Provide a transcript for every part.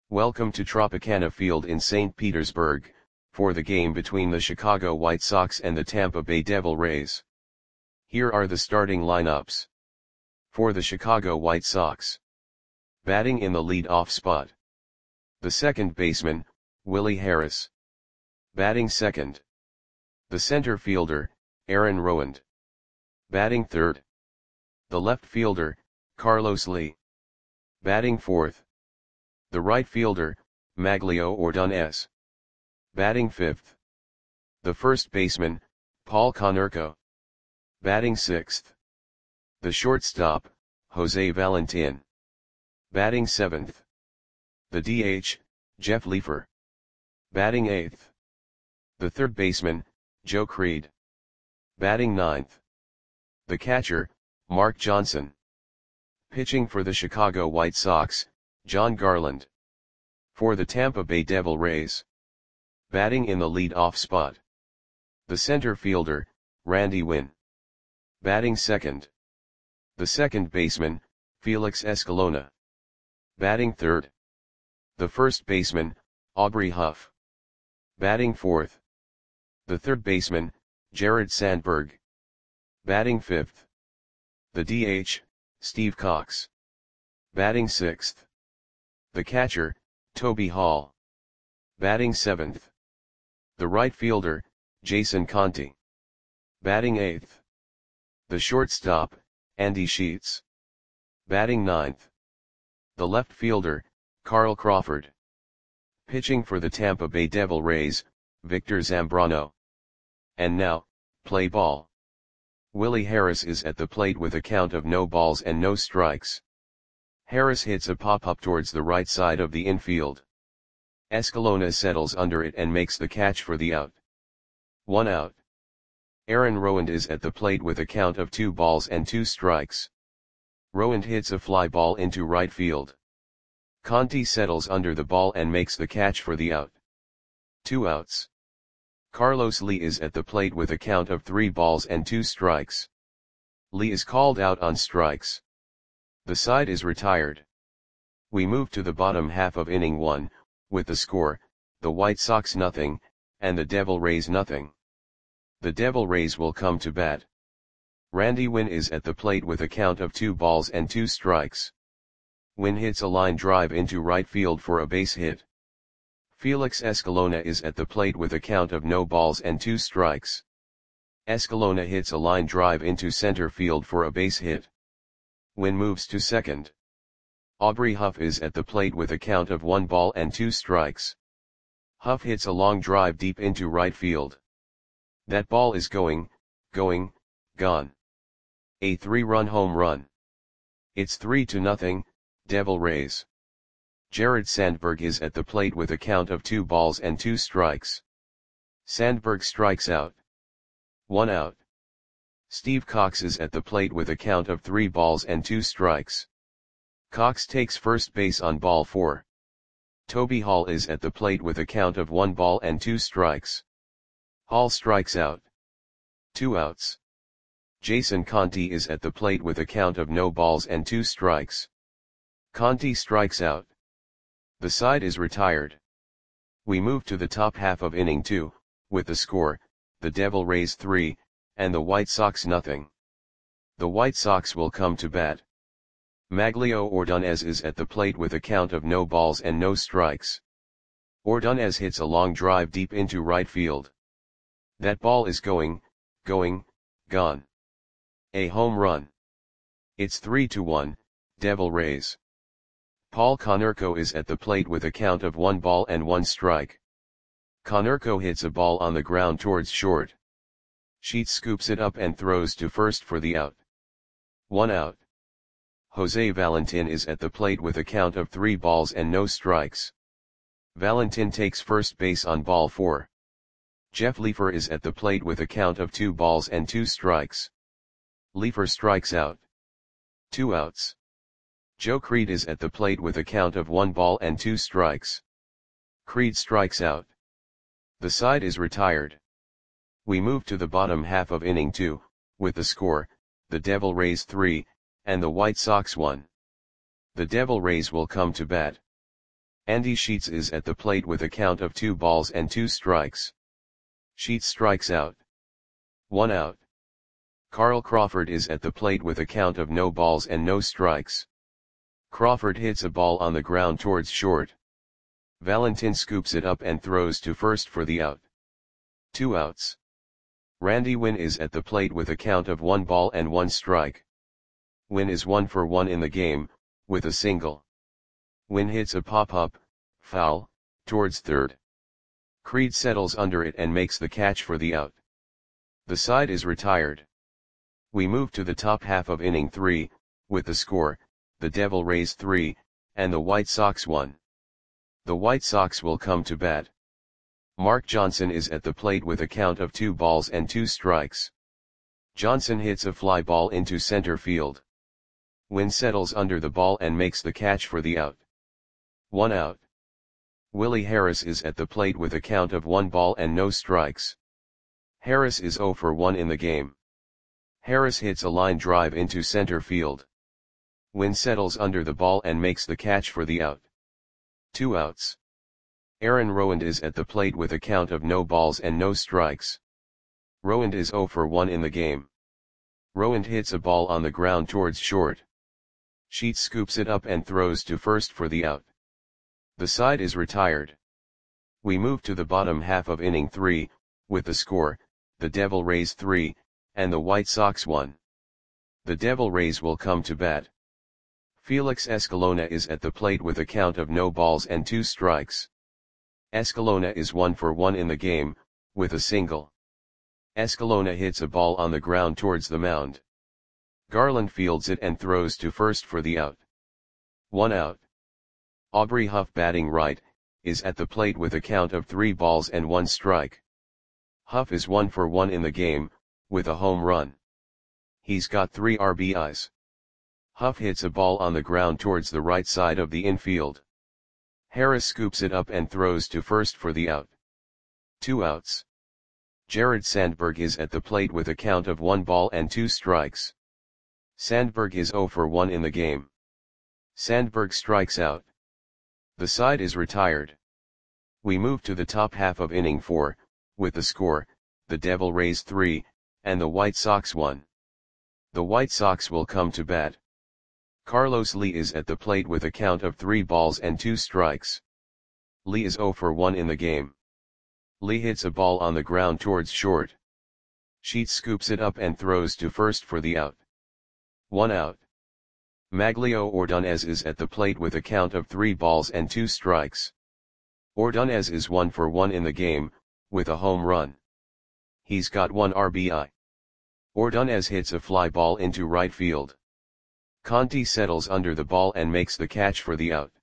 Welcome to Tropicana Field in St. Petersburg, for the game between the Chicago White Sox and the Tampa Bay Devil Rays. Here are the starting lineups. For the Chicago White Sox. Batting in the lead-off spot. The second baseman, Willie Harris. Batting second. The center fielder, Aaron Rowand. Batting third. The left fielder, Carlos Lee. Batting fourth. The right fielder, Maglio Ordonez. Batting fifth. The first baseman, Paul Konerko. Batting sixth. The shortstop, Jose Valentin. Batting seventh. The DH, Jeff Leefer. Batting eighth. The third baseman, Joe Creed. Batting ninth. The catcher, Mark Johnson. Pitching for the Chicago White Sox, John Garland. For the Tampa Bay Devil Rays. Batting in the lead-off spot. The center fielder, Randy Winn. Batting second. The second baseman, Felix Escalona. Batting third. The first baseman, Aubrey Huff. Batting fourth. The third baseman, Jared Sandberg. Batting fifth. The DH, Steve Cox. Batting sixth. The catcher, Toby Hall. Batting seventh. The right fielder, Jason Conti. Batting eighth. The shortstop, Andy Sheets. Batting ninth. The left fielder, Carl Crawford. Pitching for the Tampa Bay Devil Rays, Victor Zambrano. And now, play ball. Willie Harris is at the plate with a count of no balls and no strikes. Harris hits a pop-up towards the right side of the infield. Escalona settles under it and makes the catch for the out. 1 out. Aaron Rowand is at the plate with a count of 2 balls and 2 strikes. Rowand hits a fly ball into right field. Conti settles under the ball and makes the catch for the out. 2 outs. Carlos Lee is at the plate with a count of 3 balls and 2 strikes. Lee is called out on strikes. The side is retired. We move to the bottom half of inning 1, with the score, the White Sox nothing, and the Devil Rays nothing. The Devil Rays will come to bat. Randy Winn is at the plate with a count of 2 balls and 2 strikes. Winn hits a line drive into right field for a base hit. Felix Escalona is at the plate with a count of no balls and 2 strikes. Escalona hits a line drive into center field for a base hit. Winn moves to second. Aubrey Huff is at the plate with a count of 1 ball and 2 strikes. Huff hits a long drive deep into right field. That ball is gone. A 3-run home run. It's 3-0, Devil Rays. Jared Sandberg is at the plate with a count of 2 balls and 2 strikes. Sandberg strikes out. 1 out. Steve Cox is at the plate with a count of 3 balls and 2 strikes. Cox takes first base on ball 4. Toby Hall is at the plate with a count of 1 ball and 2 strikes. Hall strikes out. 2 outs. Jason Conti is at the plate with a count of no balls and 2 strikes. Conti strikes out. The side is retired. We move to the top half of inning 2, with the score, the Devil Rays 3, and the White Sox nothing. The White Sox will come to bat. Maglio Ordonez is at the plate with a count of no balls and no strikes. Ordonez hits a long drive deep into right field. That ball is gone. A home run. It's 3-1, Devil Rays. Paul Konerko is at the plate with a count of 1 ball and 1 strike. Konerko hits a ball on the ground towards short. Sheets scoops it up and throws to first for the out. 1 out. Jose Valentin is at the plate with a count of 3 balls and no strikes. Valentin takes first base on ball 4. Jeff Leefer is at the plate with a count of 2 balls and 2 strikes. Leefer strikes out. 2 outs. Joe Creed is at the plate with a count of 1 ball and 2 strikes. Creed strikes out. The side is retired. We move to the bottom half of inning 2, with the score, the Devil Rays 3, and the White Sox 1. The Devil Rays will come to bat. Andy Sheets is at the plate with a count of 2 balls and 2 strikes. Sheets strikes out. 1 out. Carl Crawford is at the plate with a count of no balls and no strikes. Crawford hits a ball on the ground towards short. Valentin scoops it up and throws to first for the out. 2 outs. Randy Wynn is at the plate with a count of 1 ball and 1 strike. Wynn is 1 for 1 in the game, with a single. Wynn hits a pop-up, foul, towards third. Creed settles under it and makes the catch for the out. The side is retired. We move to the top half of inning 3, with the score, the Devil Rays 3, and the White Sox 1. The White Sox will come to bat. Mark Johnson is at the plate with a count of 2 balls and 2 strikes. Johnson hits a fly ball into center field. Wynn settles under the ball and makes the catch for the out. 1 out. Willie Harris is at the plate with a count of 1 ball and no strikes. Harris is 0 for 1 in the game. Harris hits a line drive into center field. Wynn settles under the ball and makes the catch for the out. 2 outs. Aaron Rowand is at the plate with a count of no balls and no strikes. Rowand is 0 for 1 in the game. Rowand hits a ball on the ground towards short. Sheets scoops it up and throws to first for the out. The side is retired. We move to the bottom half of inning 3, with the score, the Devil Rays 3, and the White Sox 1. The Devil Rays will come to bat. Felix Escalona is at the plate with a count of no balls and 2 strikes. Escalona is 1 for 1 in the game, with a single. Escalona hits a ball on the ground towards the mound. Garland fields it and throws to first for the out. 1 out. Aubrey Huff, batting right, is at the plate with a count of 3 balls and 1 strike. Huff is 1 for 1 in the game, with a home run. He's got 3 RBIs. Huff hits a ball on the ground towards the right side of the infield. Harris scoops it up and throws to first for the out. 2 outs. Jared Sandberg is at the plate with a count of 1 ball and 2 strikes. Sandberg is 0 for 1 in the game. Sandberg strikes out. The side is retired. We move to the top half of inning 4, with the score, the Devil Rays 3, and the White Sox 1. The White Sox will come to bat. Carlos Lee is at the plate with a count of 3 balls and 2 strikes. Lee is 0 for 1 in the game. Lee hits a ball on the ground towards short. Sheets scoops it up and throws to first for the out. 1 out. Maglio Ordonez is at the plate with a count of 3 balls and 2 strikes. Ordonez is 1 for 1 in the game, with a home run. He's got 1 RBI. Ordonez hits a fly ball into right field. Conti settles under the ball and makes the catch for the out.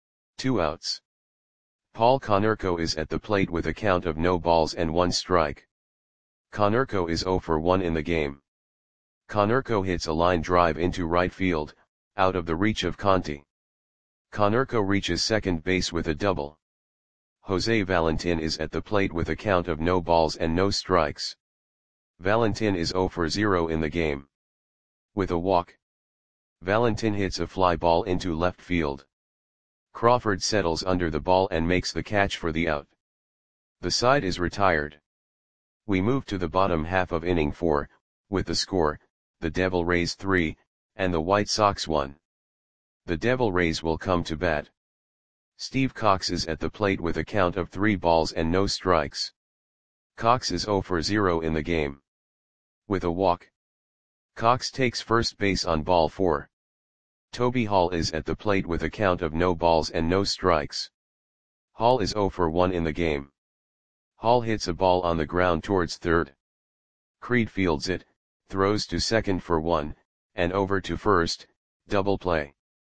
2 outs. Paul Konerko is at the plate with a count of no balls and 1 strike. Konerko is 0 for 1 in the game. Konerko hits a line drive into right field, out of the reach of Conti. Konerko reaches second base with a double. Jose Valentin is at the plate with a count of no balls and no strikes. Valentin is 0 for 0 in the game. With a walk, Valentin hits a fly ball into left field. Crawford settles under the ball and makes the catch for the out. The side is retired. We move to the bottom half of inning 4, with the score, the Devil Rays 3, and the White Sox 1. The Devil Rays will come to bat. Steve Cox is at the plate with a count of 3 balls and no strikes. Cox is 0 for 0 in the game. With a walk, Cox takes first base on ball 4. Toby Hall is at the plate with a count of no balls and no strikes. Hall is 0 for 1 in the game. Hall hits a ball on the ground towards third. Creed fields it, throws to second for 1, and over to first, double play.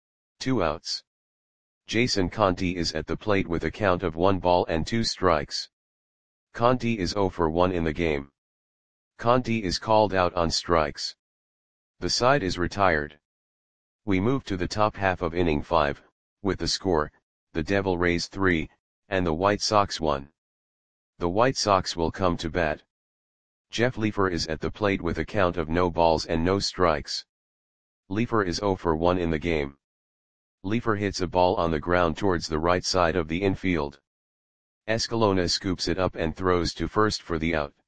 2 outs. Jason Conti is at the plate with a count of 1 ball and 2 strikes. Conti is 0 for 1 in the game. Conti is called out on strikes. The side is retired. We move to the top half of inning 5, with the score, the Devil Rays 3, and the White Sox 1. The White Sox will come to bat. Jeff Leefer is at the plate with a count of no balls and no strikes. Leefer is 0 for 1 in the game. Leifer hits a ball on the ground towards the right side of the infield. Escalona scoops it up and throws to first for the out.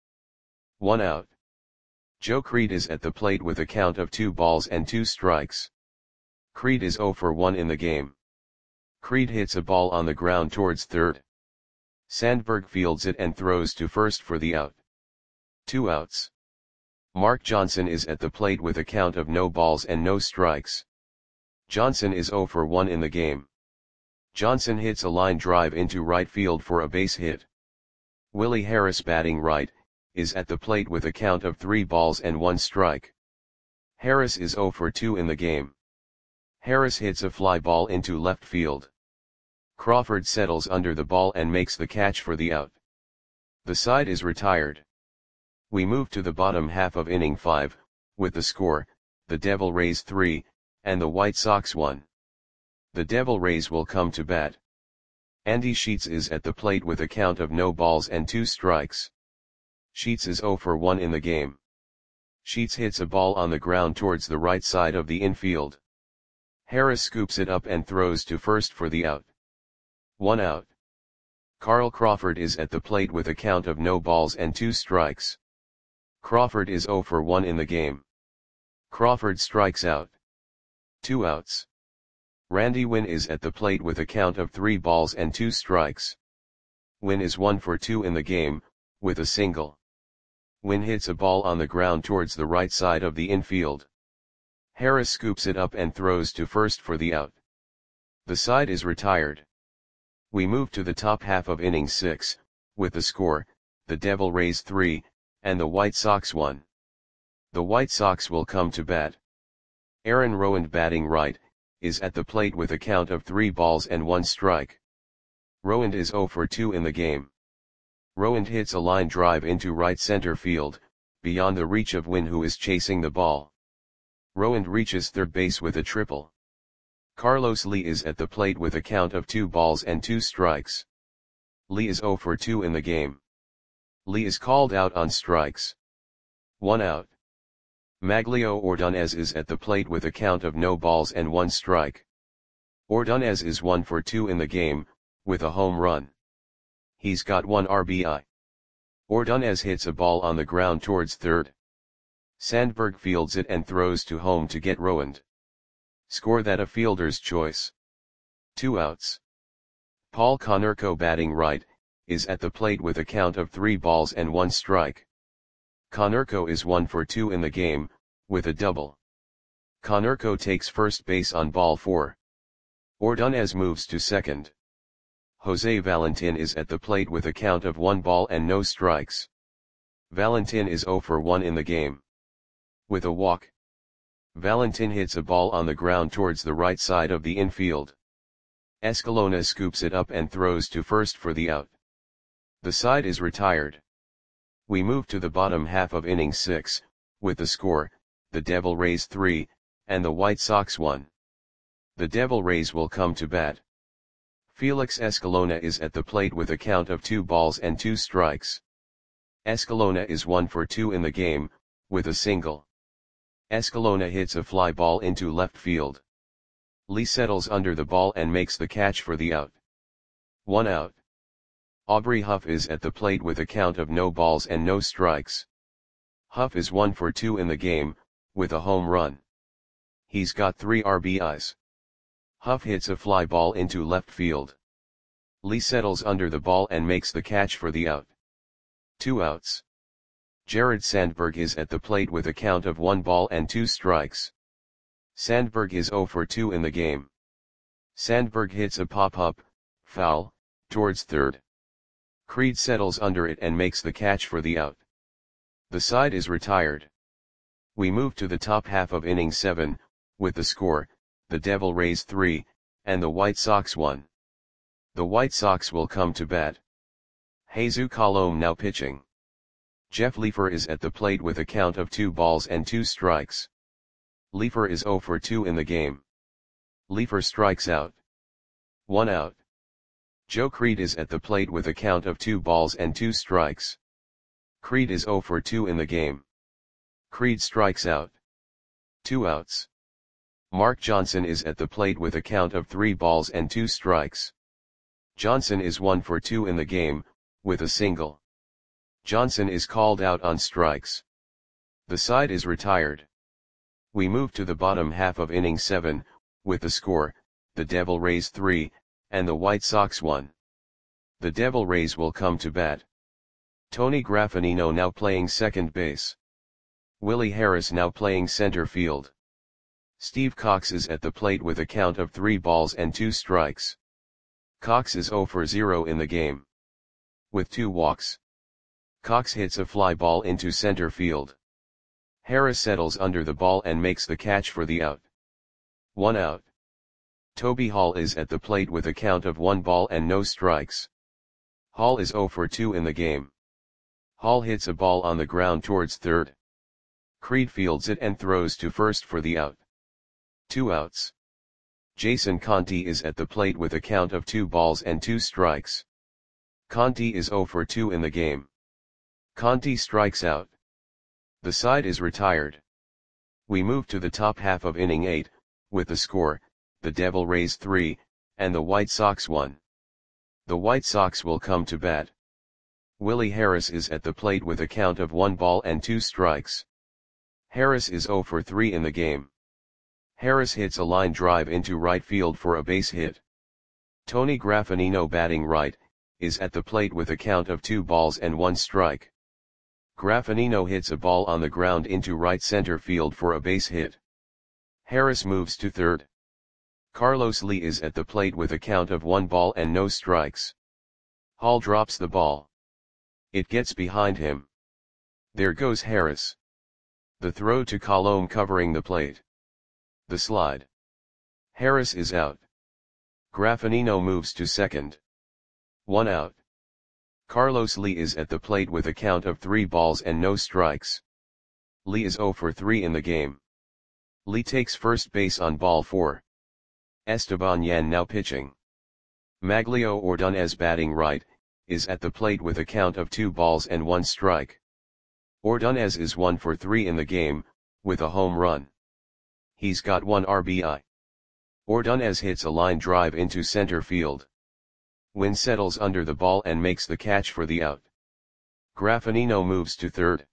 1 out. Joe Creed is at the plate with a count of 2 balls and 2 strikes. Creed is 0 for 1 in the game. Creed hits a ball on the ground towards third. Sandberg fields it and throws to first for the out. 2 outs. Mark Johnson is at the plate with a count of no balls and no strikes. Johnson is 0 for 1 in the game. Johnson hits a line drive into right field for a base hit. Willie Harris, batting right, is at the plate with a count of 3 balls and 1 strike. Harris is 0 for 2 in the game. Harris hits a fly ball into left field. Crawford settles under the ball and makes the catch for the out. The side is retired. We move to the bottom half of inning 5, with the score, the Devil Rays 3, and the White Sox 1. The Devil Rays will come to bat. Andy Sheets is at the plate with a count of no balls and 2 strikes. Sheets is 0 for 1 in the game. Sheets hits a ball on the ground towards the right side of the infield. Harris scoops it up and throws to first for the out. 1 out. Carl Crawford is at the plate with a count of no balls and 2 strikes. Crawford is 0 for 1 in the game. Crawford strikes out. 2 outs. Randy Winn is at the plate with a count of 3 balls and 2 strikes. Winn is 1 for 2 in the game, with a single. Winn hits a ball on the ground towards the right side of the infield. Harris scoops it up and throws to first for the out. The side is retired. We move to the top half of inning 6, with the score, the Devil Rays 3, and the White Sox 1. The White Sox will come to bat. Aaron Rowand, batting right, is at the plate with a count of 3 balls and 1 strike. Rowand is 0 for 2 in the game. Rowand hits a line drive into right center field, beyond the reach of Winn, who is chasing the ball. Rowand reaches third base with a triple. Carlos Lee is at the plate with a count of 2 balls and 2 strikes. Lee is 0 for 2 in the game. Lee is called out on strikes. 1 out. Maglio Ordonez is at the plate with a count of no balls and 1 strike. Ordonez is 1 for 2 in the game, with a home run. He's got 1 RBI. Ordonez hits a ball on the ground towards third. Sandberg fields it and throws to home to get Rowand. Score that a fielder's choice. 2 outs. Paul Konerko, batting right, is at the plate with a count of 3 balls and 1 strike. Konerko is 1 for 2 in the game, with a double. Konerko takes first base on ball 4. Ordonez moves to second. Jose Valentin is at the plate with a count of 1 ball and no strikes. Valentin is 0 for 1 in the game. With a walk, Valentin hits a ball on the ground towards the right side of the infield. Escalona scoops it up and throws to first for the out. The side is retired. We move to the bottom half of inning 6, with the score, the Devil Rays 3, and the White Sox 1. The Devil Rays will come to bat. Felix Escalona is at the plate with a count of 2 balls and 2 strikes. Escalona is 1 for 2 in the game, with a single. Escalona hits a fly ball into left field. Lee settles under the ball and makes the catch for the out. 1 out. Aubrey Huff is at the plate with a count of no balls and no strikes. Huff is 1 for 2 in the game, with a home run. He's got 3 RBIs. Huff hits a fly ball into left field. Lee settles under the ball and makes the catch for the out. 2 outs. Jared Sandberg is at the plate with a count of 1 ball and 2 strikes. Sandberg is 0 for 2 in the game. Sandberg hits a pop-up, foul, towards third. Creed settles under it and makes the catch for the out. The side is retired. We move to the top half of inning 7, with the score, the Devil Rays 3, and the White Sox 1. The White Sox will come to bat. Jesus Colome now pitching. Jeff Leifer is at the plate with a count of 2 balls and 2 strikes. Leifer is 0 for 2 in the game. Leifer strikes out. 1 out. Joe Creed is at the plate with a count of 2 balls and 2 strikes. Creed is 0 for 2 in the game. Creed strikes out. 2 outs. Mark Johnson is at the plate with a count of 3 balls and 2 strikes. Johnson is 1 for 2 in the game, with a single. Johnson is called out on strikes. The side is retired. We move to the bottom half of inning 7, with the score, the Devil Rays 3, and the White Sox 1. The Devil Rays will come to bat. Tony Graffagnino now playing second base. Willie Harris now playing center field. Steve Cox is at the plate with a count of 3 balls and 2 strikes. Cox is 0 for 0 in the game. With 2 walks. Cox hits a fly ball into center field. Harris settles under the ball and makes the catch for the out. 1 out. Toby Hall is at the plate with a count of 1 ball and no strikes. Hall is 0 for 2 in the game. Hall hits a ball on the ground towards third. Creed fields it and throws to first for the out. 2 outs. Jason Conti is at the plate with a count of 2 balls and 2 strikes. Conti is 0 for 2 in the game. Conti strikes out. The side is retired. We move to the top half of inning 8, with the score, the Devil Rays 3, and the White Sox 1. The White Sox will come to bat. Willie Harris is at the plate with a count of 1 ball and 2 strikes. Harris is 0 for 3 in the game. Harris hits a line drive into right field for a base hit. Tony Graffagnino, batting right, is at the plate with a count of 2 balls and 1 strike. Graffagnino hits a ball on the ground into right center field for a base hit. Harris moves to third. Carlos Lee is at the plate with a count of 1 ball and no strikes. Hall drops the ball. It gets behind him. There goes Harris. The throw to Colomé covering the plate. The slide. Harris is out. Graffagnino moves to second. 1 out. Carlos Lee is at the plate with a count of 3 balls and no strikes. Lee is 0 for 3 in the game. Lee takes first base on ball 4. Esteban Yan now pitching. Maglio Ordonez, batting right, is at the plate with a count of 2 balls and 1 strike. Ordonez is 1 for 3 in the game, with a home run. He's got 1 RBI. Ordonez hits a line drive into center field. Wynn settles under the ball and makes the catch for the out. Graffagnino moves to third.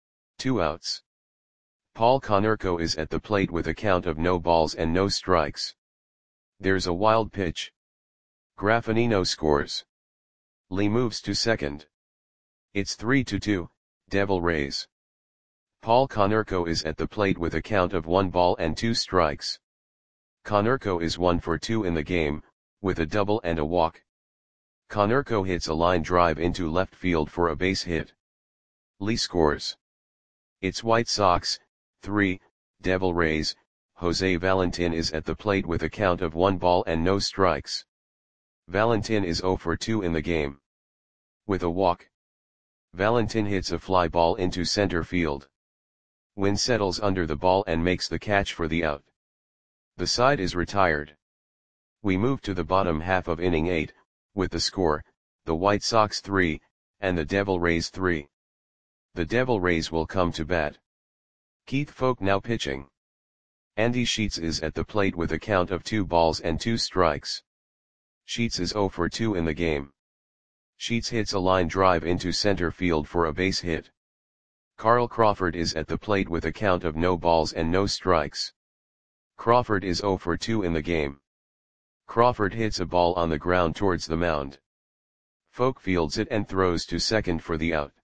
2 outs. Paul Konerko is at the plate with a count of no balls and no strikes. There's a wild pitch. Graffagnino scores. Lee moves to second. It's 3-2, Devil Rays. Paul Konerko is at the plate with a count of 1 ball and 2 strikes. Konerko is 1 for 2 in the game, with a double and a walk. Konerko hits a line drive into left field for a base hit. Lee scores. It's White Sox, 3, Devil Rays. Jose Valentin is at the plate with a count of 1 ball and no strikes. Valentin is 0 for 2 in the game. With a walk. Valentin hits a fly ball into center field. Wynn settles under the ball and makes the catch for the out. The side is retired. We move to the bottom half of inning 8, with the score, the White Sox 3, and the Devil Rays 3. The Devil Rays will come to bat. Keith Foulke now pitching. Andy Sheets is at the plate with a count of 2 balls and 2 strikes. Sheets is 0 for 2 in the game. Sheets hits a line drive into center field for a base hit. Carl Crawford is at the plate with a count of no balls and no strikes. Crawford is 0 for 2 in the game. Crawford hits a ball on the ground towards the mound. Foulke fields it and throws to second for the out.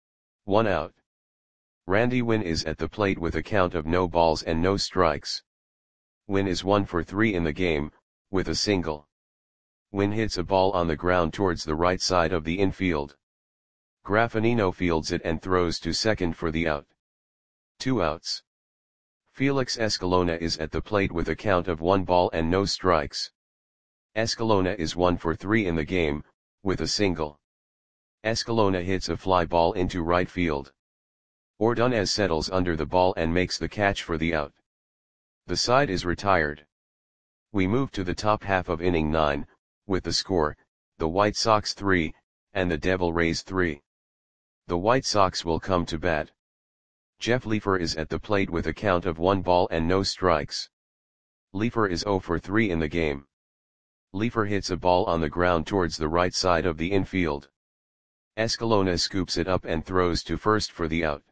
1 out. Randy Wynn is at the plate with a count of no balls and no strikes. Wynn is 1 for 3 in the game, with a single. Wynn hits a ball on the ground towards the right side of the infield. Graffagnino fields it and throws to second for the out. 2 outs. Felix Escalona is at the plate with a count of 1 ball and no strikes. Escalona is 1 for 3 in the game, with a single. Escalona hits a fly ball into right field. Ordonez settles under the ball and makes the catch for the out. The side is retired. We move to the top half of inning 9, with the score, the White Sox 3, and the Devil Rays 3. The White Sox will come to bat. Jeff Leefer is at the plate with a count of 1 ball and no strikes. Leifer is 0 for 3 in the game. Leifer hits a ball on the ground towards the right side of the infield. Escalona scoops it up and throws to first for the out.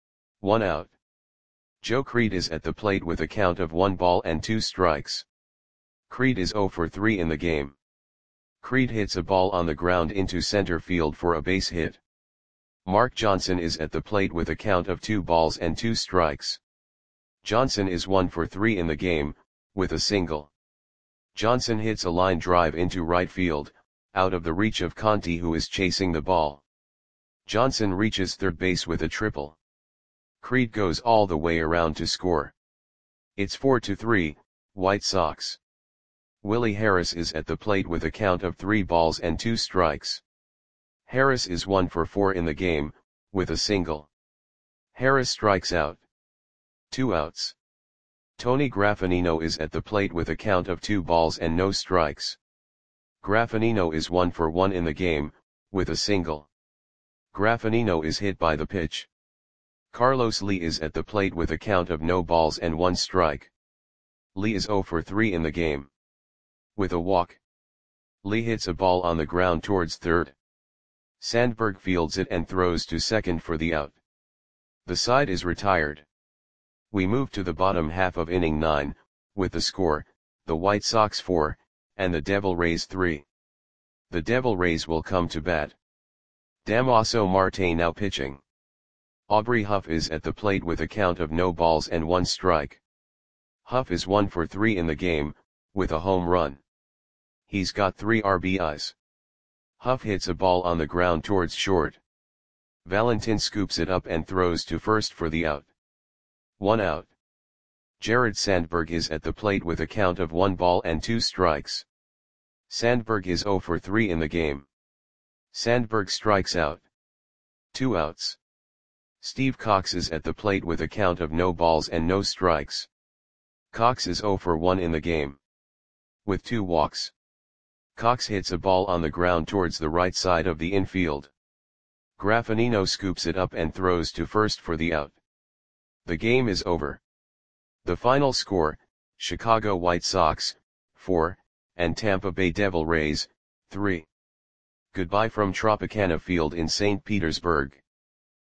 1 out. Joe Creed is at the plate with a count of 1 ball and 2 strikes. Creed is 0 for 3 in the game. Creed hits a ball on the ground into center field for a base hit. Mark Johnson is at the plate with a count of 2 balls and 2 strikes. Johnson is 1 for 3 in the game, with a single. Johnson hits a line drive into right field, out of the reach of Conti, who is chasing the ball. Johnson reaches third base with a triple. Creed goes all the way around to score. It's 4-3, White Sox. Willie Harris is at the plate with a count of 3 balls and 2 strikes. Harris is 1 for 4 in the game, with a single. Harris strikes out. 2 outs. Tony Graffinino is at the plate with a count of 2 balls and no strikes. Graffinino is 1 for 1 in the game, with a single. Graffinino is hit by the pitch. Carlos Lee is at the plate with a count of no balls and 1 strike. Lee is 0 for 3 in the game. With a walk. Lee hits a ball on the ground towards third. Sandberg fields it and throws to second for the out. The side is retired. We move to the bottom half of inning 9, with the score, the White Sox 4, and the Devil Rays 3. The Devil Rays will come to bat. Damaso Marte now pitching. Aubrey Huff is at the plate with a count of no balls and 1 strike. Huff is 1 for 3 in the game, with a home run. He's got 3 RBIs. Huff hits a ball on the ground towards short. Valentin scoops it up and throws to first for the out. 1 out. Jared Sandberg is at the plate with a count of 1 ball and 2 strikes. Sandberg is 0 for 3 in the game. Sandberg strikes out. 2 outs. Steve Cox is at the plate with a count of no balls and no strikes. Cox is 0 for 1 in the game. With 2 walks. Cox hits a ball on the ground towards the right side of the infield. Graffinino scoops it up and throws to first for the out. The game is over. The final score, Chicago White Sox, 4, and Tampa Bay Devil Rays, 3. Goodbye from Tropicana Field in St. Petersburg.